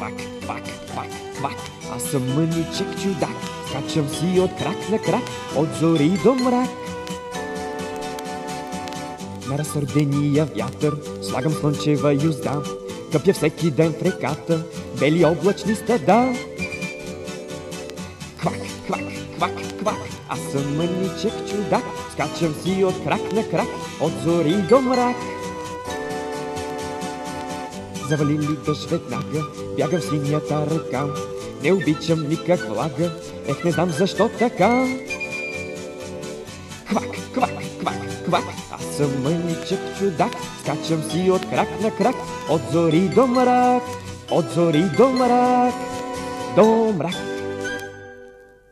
Квак, квак, квак, квак. Аз съм мъничек чудак, скачам си от крак на крак, от зори до мрак. На разсърдения вятър слагам слънчева юзда, къпя всеки ден в реката бели облачни стада. Квак, квак, квак, квак. Аз съм мъничек чудак, скачам си от крак на крак, от зори до мрак. Завали ли дъжд веднага, бягам в синята река, не обичам никак влага, не знам защо така. Квак, квак, квак, квак. Аз съм мъничек чудак, скачам си от крак на крак, от зори до мрак, от зори до мрак, до мрак.